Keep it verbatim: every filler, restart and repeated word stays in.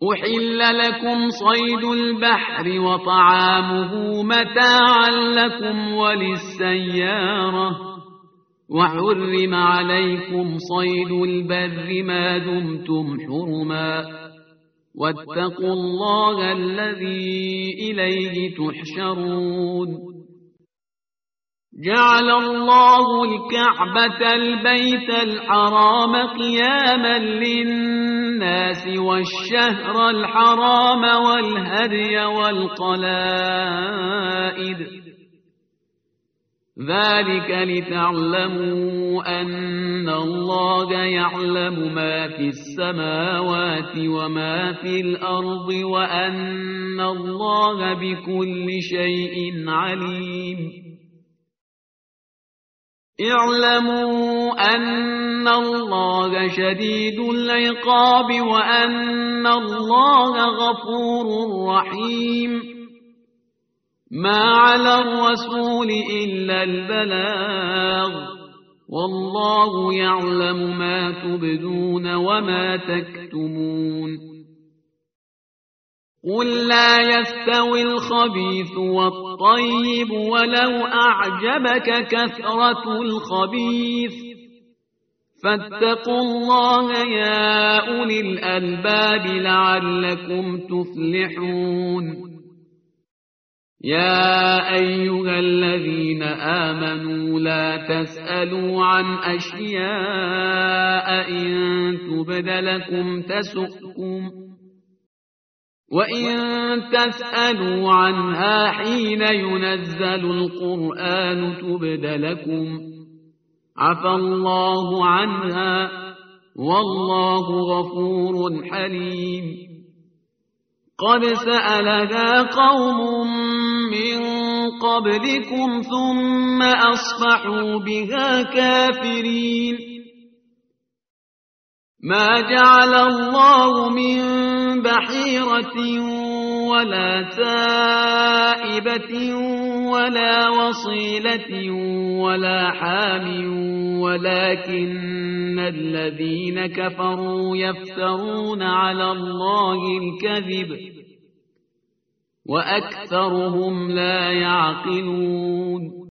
أحل لكم صيد البحر وطعامه متاعا لكم وللسيارة وحرم عليكم صيد البر ما دمتم حرما واتقوا الله الذي إليه تحشرون جعل الله الكعبة البيت الحرام قياما للناس والشهر الحرام والهدي والقلائد ذلك لتعلموا أن الله يعلم ما في السماوات وما في الأرض وأن الله بكل شيء عليم اعلموا أن الله شديد العقاب وأن الله غفور رحيم ما على الرسول إلا البلاغ والله يعلم ما تبدون وما تكتمون قل لا يستوي الخبيث والطيب ولو أعجبك كثرة الخبيث فاتقوا الله يا أولي الألباب لعلكم تفلحون يا أيها الذين آمنوا لا تسألوا عن أشياء إن تبد لكم تسؤكم وإن تسألوا عنها حين ينزل القرآن تبد لكم عفى الله عنها والله غفور حليم قد سألها قوم من قبلكم ثم أصبحوا بها كافرين ما جعل الله من بحيرة ولا سائبة ولا وصيلة ولا حام ولكن الذين كفروا يفترون على الله الكذب وأكثرهم لا يعقلون